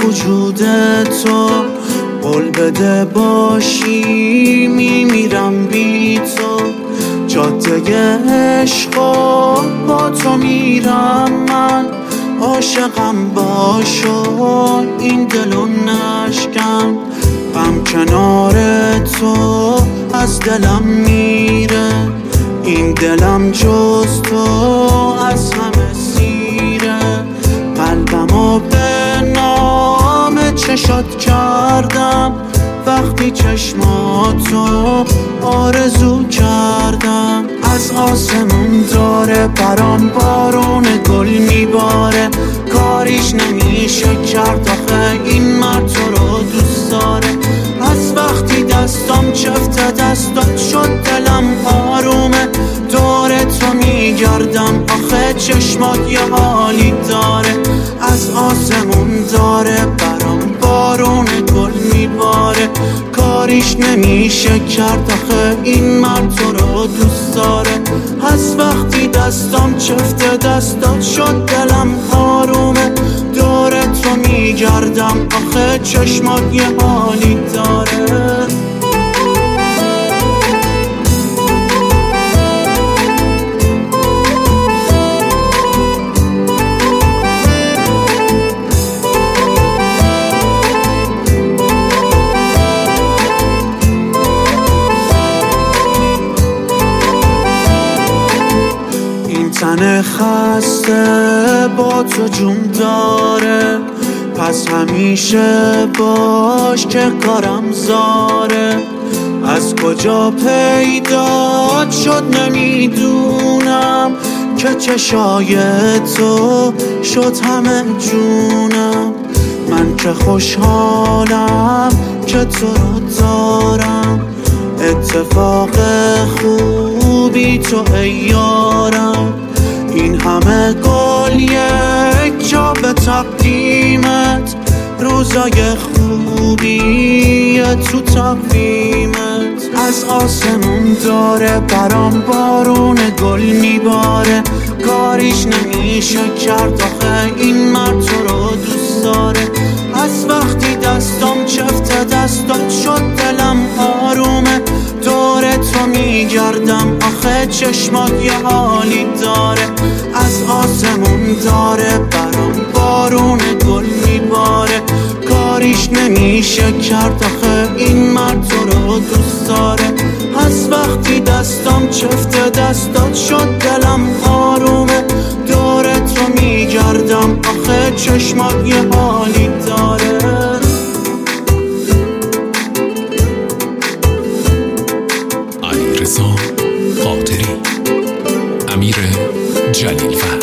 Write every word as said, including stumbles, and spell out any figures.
وجود تو، قول بده باشی میمیرم بی تو. جاده عشق با تو میرم من، عاشقم باشو این دلو نشکن. غم کنار تو از دلم میره، این دلم جز تو از همه سیره. قلبمو به نام چشات کردم، وقتی چشماتو آرزو کردم. از آسمون داره برام بارون گل میباره، کاریش نمیشه کرد آخه این مرد تو رو دوست داره. از وقتی دستم چفت دستات شد دلم آرومه، دور تو میگردم آخه چشمات یه حالی داره. از آسمون داره برام بارون گل میباره، کاریش نمیشه کرد آخه این مرد تو رو دوست داره. از وقتی دستم چفت دستات شد دلم آرومه، دور تو میگردم آخه چشمات یه حالی داره. تن خسته با تو جون داره، پس همیشه باش که کارم زاره. از کجا پیدا شد نمیدونم، که چشای تو شد همه جونم. من که خوشحالم که تو رو دارم، اتفاق خوبی تو ای یارم. این همه گل یک جا به تقدیمت، روزای خوبی تو تقویمت. از آسمون داره برام بارون گل میباره، کاریش نمیشه کرد آخه این مرد تو رو دوست داره. از وقتی دستم چفت دستات شد دلم آرومه، دور تو میگردم آخه چشمات یه حالی داره. از آسمون داره برام بارون گل میباره، کاریش نمیشه کرد آخه این مرد تو رو دوست داره. از وقتی دستم چفت دستات شد دلم آرومه، دور تو میگردم آخه چشمات یه حالی داره. علیرضا قادری، امیر جلیل.